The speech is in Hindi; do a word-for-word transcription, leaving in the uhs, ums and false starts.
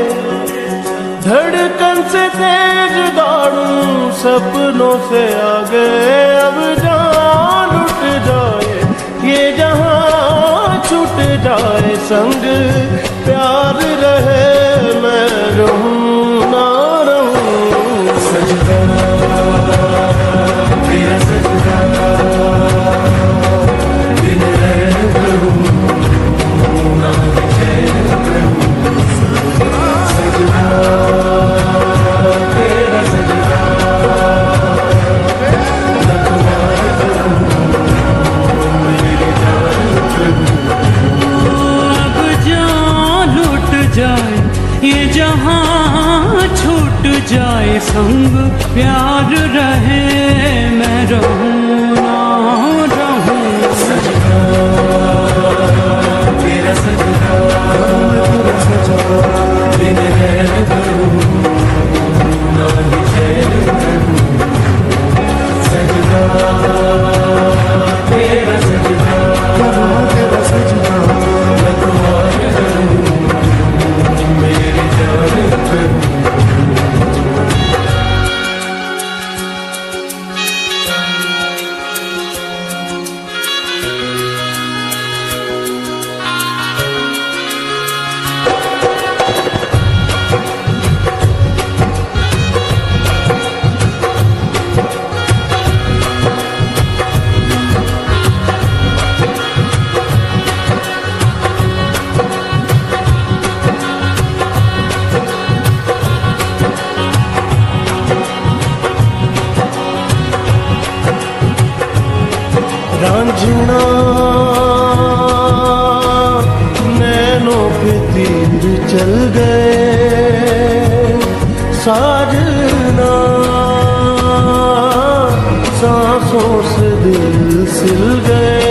धड़कन से तेज दौड़ूं सपनों से आगे, अब जान उठ जाए ये जहां छूट जाए संग प्यार रहे मैं रहूं ना रहूं। सजदा तेरा सजदा दिन रह करूं ना चैन करूं। सजदा तेरा सजदा लखवार करूं मेरी जान करूं। अब जान लुट जाए ये जहां छूट जाए संग प्यार रहे मैं रहूं ना रहूं। सजदा तेरा सजदा दिन रह करूं ना चैन करूं। सजदा तेरा सजदा तेरा सजदा लखवार करूं मेरी जान करूं। रांझना नैनों पे तीर चल गए, साजना सांसों से दिल सिल गए।